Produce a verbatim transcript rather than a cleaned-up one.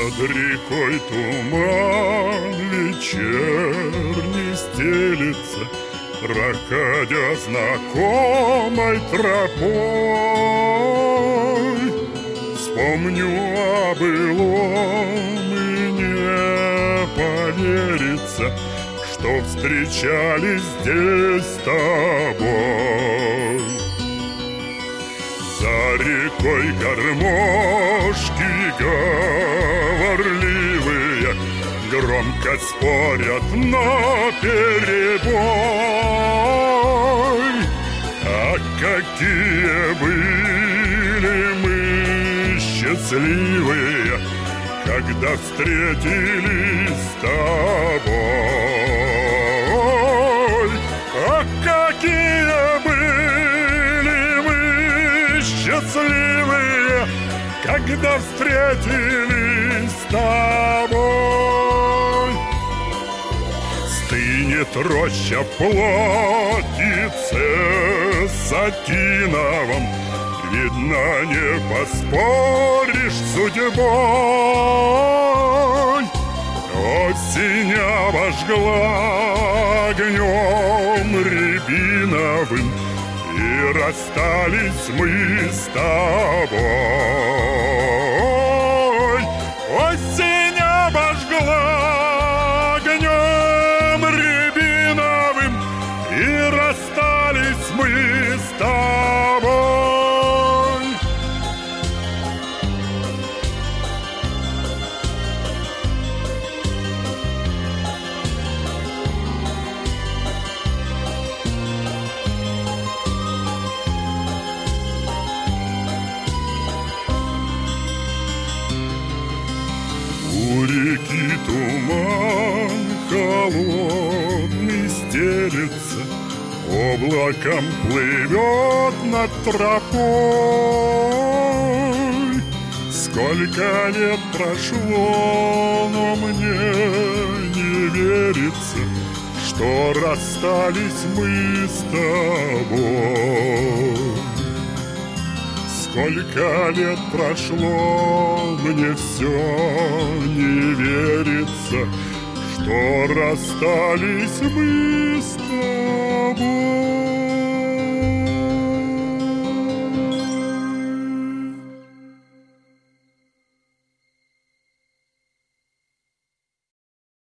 Над рекой туман вечерний стелется, проходя знакомой тропой. Вспомню о былом и не поверится, что встречались здесь с тобой. За рекой гармошки говорливые громко спорят наперебой. А какие были мы счастливые, когда встретились с тобой. А какие были мы счастливые, когда встретились с тобой. Стынет роща в плотнице сатиновом, видно, не поспоришь с судьбой. Осень обожгла огнем рябиновым, и расстались мы с тобой. Осень обожгла огнем рябиновым, и расстались мы с тобой. У реки туман холодный стелется, облаком плывет над тропой. Сколько лет прошло, но мне не верится, что расстались мы с тобой. Сколько лет прошло, мне все не верится, что расстались мы с тобой.